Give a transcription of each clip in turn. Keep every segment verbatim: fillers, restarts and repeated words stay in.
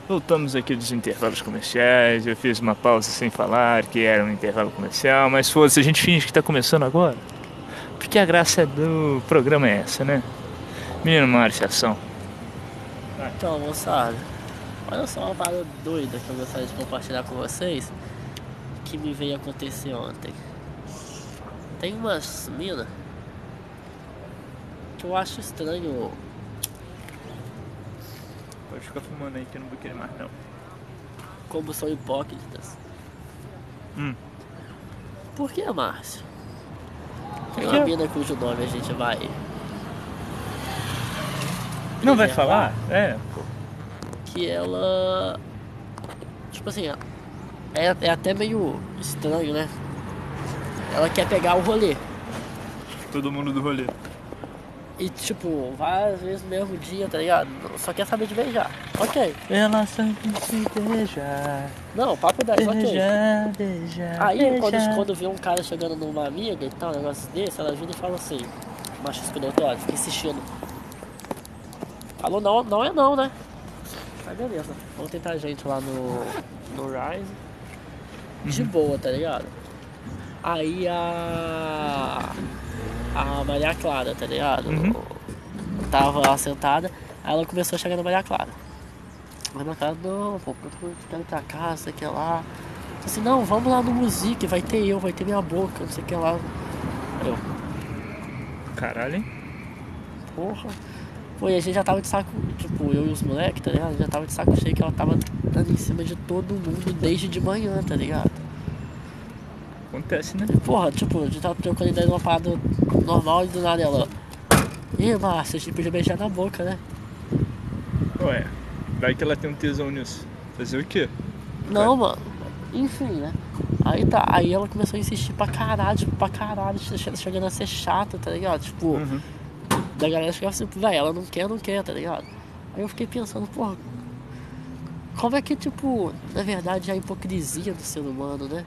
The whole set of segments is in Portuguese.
Voltamos aqui dos intervalos comerciais. Eu fiz uma pausa sem falar que era um intervalo comercial, mas foda-se, a gente finge que tá começando agora. Porque a graça do programa é essa, né? Menino Márcio, ação. Então, moçada, olha só uma parada doida que eu gostaria de compartilhar com vocês, que me veio acontecer ontem. Tem umas minas que eu acho estranho. Pode ficar fumando aí que eu não vou querer mais não. Como são hipócritas. Hum. Por que, Márcio? Tem Por quê? uma mina cujo nome a gente vai... Não vai preservar, falar? É, pô. que ela... Tipo assim, é, é até meio estranho, né? Ela quer pegar o rolê. Todo mundo do rolê. E tipo, várias vezes no mesmo dia, tá ligado? Só quer saber de beijar. Ok. Ela sempre se beijar. Não, papo dez, ok. Beijar, beijar. Aí beijar. quando, quando vê um cara chegando numa amiga e tal, um negócio desse, ela vira e fala assim, macho escroto, olha, fica insistindo. Falou não, não é não, né? Aí beleza. Vamos tentar a gente lá no, no Rise. De boa, tá ligado? Aí a... A Maria Clara, tá ligado? Uhum. Tava lá sentada, aí ela começou a chegar na Maria Clara. Mas na cara, não, pô, eu quero ir pra casa, sei que lá. Assim, não, vamos lá no Music, vai ter eu, vai ter minha boca, não sei o que lá. Eu, Caralho, hein? porra. Pô, e a gente já tava de saco, tipo, eu e os moleques, tá ligado? Já tava de saco cheio que ela tava dando em cima de todo mundo desde de manhã, tá ligado? Acontece, né? Porra, tipo, a gente tava trocando ideia numa parada normal e do nada ela... Ih, Márcio, a gente podia beijar na boca, né? Ué, vai que ela tem um tesão nisso. Fazer o quê? Não, mano. Enfim, né? Aí tá, aí ela começou a insistir pra caralho, tipo, pra caralho, chegando a ser chata, tá ligado? Tipo, Uhum. da galera chegava assim, velho, ela não quer, não quer, tá ligado? Aí eu fiquei pensando, porra, como é que, tipo, na verdade é a hipocrisia do ser humano, né?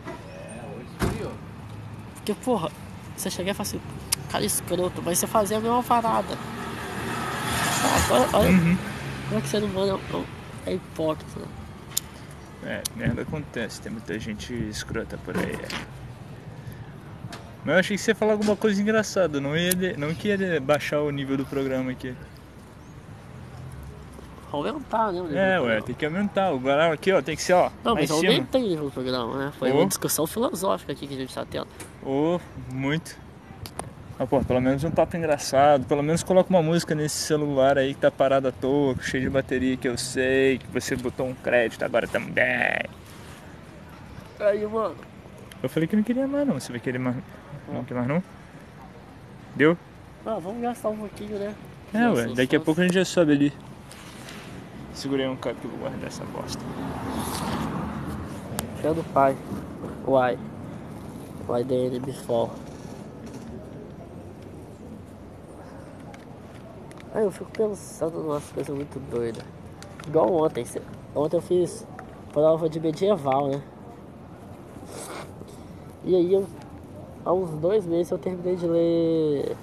Porque, porra, você chega e fala assim, cara escroto, mas você fazia a mesma parada. Ah, olha, olha Uhum. como é que o ser humano é, é hipócrita, né? É, merda acontece, tem muita gente escrota por aí. É. Mas eu achei que você ia falar alguma coisa engraçada, não, ia de, não que ia baixar o nível do programa aqui. Aumentar, né? o nível É, do ué, programa. tem que aumentar. O galera aqui, ó, tem que ser, ó, Não, lá em mas cima. aumentei o nível do programa, né? Foi Oh. uma discussão filosófica aqui que a gente tá tendo. Ô, muito. Ah, pô, pelo menos um papo engraçado. Pelo menos coloca uma música nesse celular aí que tá parado à toa, cheio de bateria, que eu sei, que você botou um crédito agora também. Aí, mano. Eu falei que não queria mais não, você vai querer mais? Não quer mais não? Deu? Ah, vamos gastar um pouquinho, né? É, Nossa, ué, daqui a nossa. pouco a gente já sobe ali. Segurei um cara que eu vou guardar essa bosta. Fé do pai. Why? Why the enemy fall? Aí eu fico pensando em umas coisas muito doidas. Igual ontem. cê- Ontem eu fiz prova de medieval, né? E aí, eu, há uns dois meses eu terminei de ler.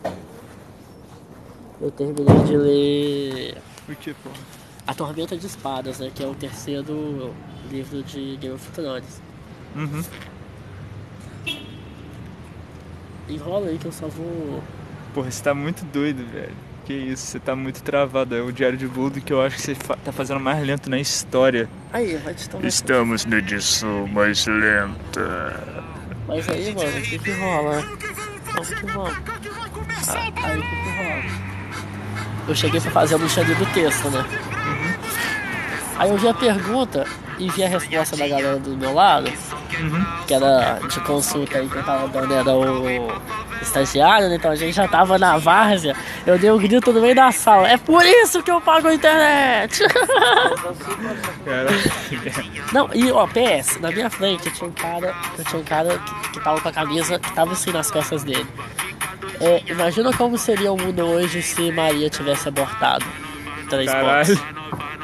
Eu terminei de ler Por que, pô? A Tormenta de Espadas, né? Que é o terceiro livro de Game of Thrones. Uhum. Enrola aí que eu só vou. Porra, você tá muito doido, velho. Que isso, você tá muito travado. É o diário de bordo que eu acho que você fa- tá fazendo mais lento na história. Aí, vai te tomar. Estamos na edição mais lenta. Mas aí, mano, o que que rola, né? Vamos que vamos. Ah, aí o que que rola? Eu cheguei pra fazer a mexeria do texto, né? Aí eu vi a pergunta e vi a resposta da galera do meu lado, que era de consulta aí que eu tava dando, era o estagiário, né? Então a gente já tava na várzea. Eu dei um grito no meio da sala. É por isso que eu pago a internet! Cara, Não, e ó, P S, na minha frente tinha um cara, tinha um cara que, que tava com a camisa, que tava assim nas costas dele. É, imagina como seria o mundo hoje se Maria tivesse abortado. Três caralho. pontos.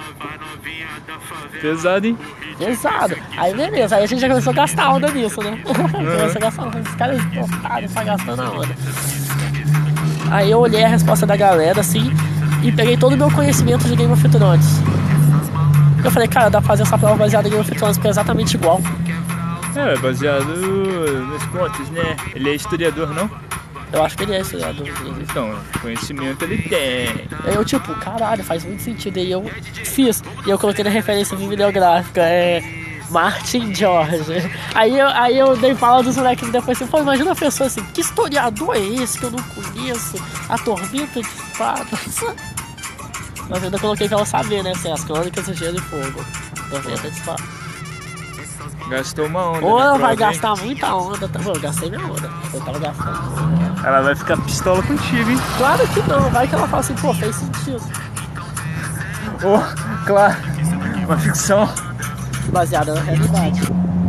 Pesado, hein? Pesado. Aí beleza, aí a gente já começou a gastar onda nisso, né? Começou a gastar onda, esses caras otários tá gastando a onda. Aí eu olhei a resposta da galera assim e peguei todo o meu conhecimento de Game of Thrones. Eu falei, cara, dá pra fazer essa prova baseada em Game of Thrones, porque é exatamente igual. É, baseado nos contos, né? Ele é historiador, não? Eu acho que ele é historiador. Então, conhecimento ele tem. Eu, tipo, caralho, faz muito sentido. E eu fiz. E eu coloquei na referência bibliográfica, é Martin George. Aí eu, aí eu dei fala dos moleques depois assim, pô, imagina a pessoa assim, que historiador é esse que eu não conheço? A Tormenta de Espadas. Mas eu ainda coloquei pra ela saber, né? Assim, as crônicas do Gelo e Fogo. Tormenta de Espadas. Gastou uma onda. Ou né, ela vai prova, gastar muita onda. Tá? Pô, eu gastei minha onda. Eu tava gastando. Ela vai ficar pistola contigo, hein? Claro que não. Vai que ela fala assim, pô, fez sentido. Oh, claro. Uma ficção. Baseada na realidade.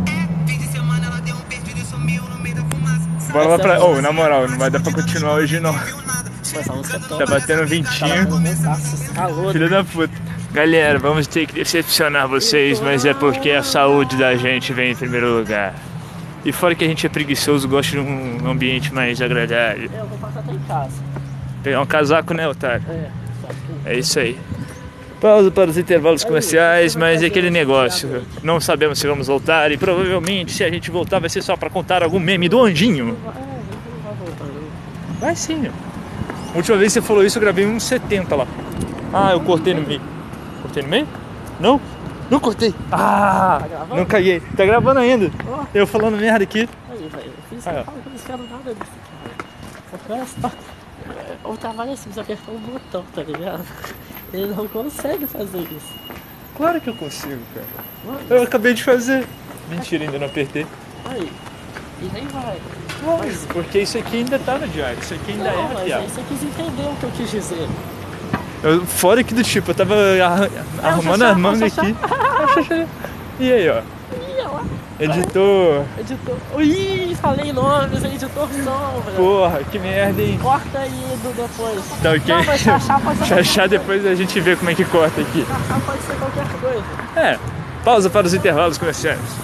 Bora lá pra... Oh, na moral, não vai dar pra continuar hoje não. Mas a música é top. Tá batendo Tá ventinho. batendo mensaço, calor. Filho da puta. Galera, vamos ter que decepcionar vocês, mas é porque a saúde da gente vem em primeiro lugar. E fora que a gente é preguiçoso, gosta de um ambiente mais agradável. Eu vou passar até em casa. Pegar um casaco, né, otário? É, só que... É isso aí. Pausa para os intervalos comerciais, mas é aquele negócio. Não sabemos se vamos voltar e provavelmente se a gente voltar vai ser só para contar algum meme do Anjinho. É, não vai voltar não. Vai sim. A última vez que você falou isso eu gravei uns setenta lá. Ah, eu cortei no meio. Cortei no meio? Não? Não cortei. Ah, Tá gravando? não caguei. Tá gravando ainda. Ó. Eu falando merda aqui. Aí, velho, eu fiz Aí, ó. eu falo que eu não quero nada disso aqui, velho. Só festa. O trabalho é assim, você apertar um botão, tá ligado? Ele não consegue fazer isso. Claro que eu consigo, cara. Eu acabei de fazer. Mentira, ainda não apertei. Aí, e nem vai. Mas porque isso aqui ainda tá no diário. Isso aqui ainda Não, é mas rapeado. aí você quis entender o que eu quis dizer. Eu, fora aqui do tipo, eu tava arra- arrumando Xaxá, as mangas é o Xaxá. aqui. E aí, ó. Ih, olha lá. Editor. Editor. Ih, falei nomes, editor sombra. Porra, que merda, hein? Corta aí do depois. Tá ok? Não, mas Xaxá pode ser Xaxá, qualquer depois a gente vê como é que corta aqui. coisa. Xaxá pode ser qualquer coisa. É, pausa para os intervalos comerciais.